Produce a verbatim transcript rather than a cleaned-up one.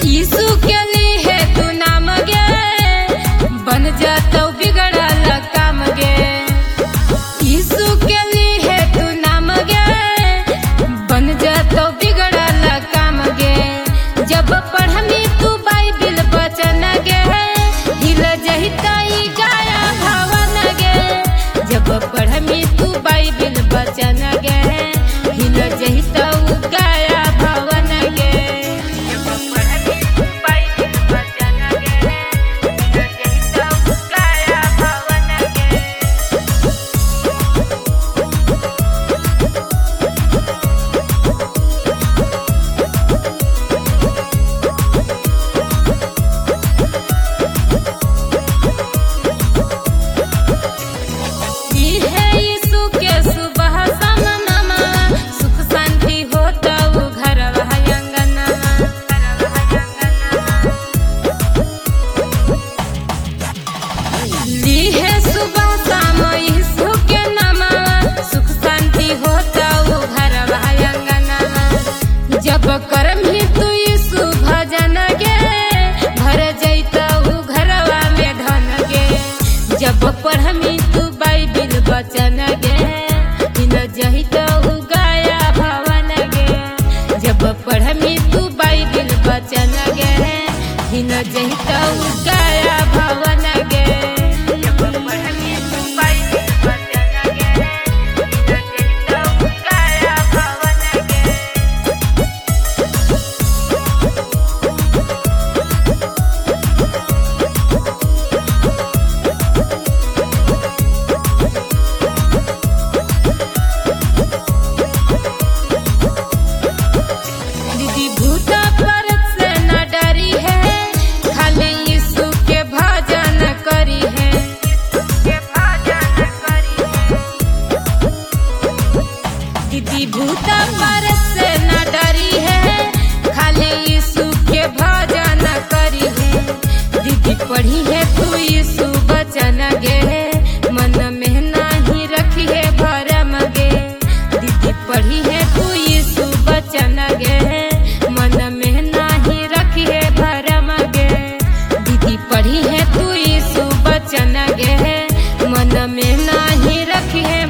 यीशु के लिए तू नाम गे, बन जातो बिगड़ल काम गे। यीशु के लिए तू नाम गे, बन जातो बिगड़ल काम गे। जब पढ़मी तू बाइबिल वचन गे, हिल जहिता ई गाया भवन गे। जब पढ़मी तू बाइबिल वचन गे, हिल जहिता उ गाया भवन गे। जब पढ़मी तू बाइबिल वचन गे, हिल जहिता उ गाया भवन गे। ई है यीशु के सुबह समनमा, सुख शांति होता उ घरवा अंगना। ली है सुबह शाम यीशु के नामा, सुख शांति होता उ घरवा अंगना। जब करमी तू यीशु भजन गे, भर जैता उ घरवा में धन गे। जब पढ़मी तू बाइबिल वचन गे, हिल जहिता उ गाया भवन गे। जब पढ़मी तू बाइबिल वचन गे, हिल जहिता उ गाया भवन गे। जब पढ़मी तू बाइबिल वचन गे, हिल जहिता उ गाया भवन गे। दीदी भूता परत से न डरी है, खाली यीशु के भजन करी है। दीदी भूता परत से न डरी है, खाली यीशु के भजन करी है। दीदी पढ़ी है तू यीशु वचन गे, मन में नहीं रखी है भरम गे। दीदी पढ़ी है तू यीशु वचन गे, मन में नहीं रखी है भरम गे। दीदी पढ़ी है तू यीशु वचन गे, मन में नहीं रखी है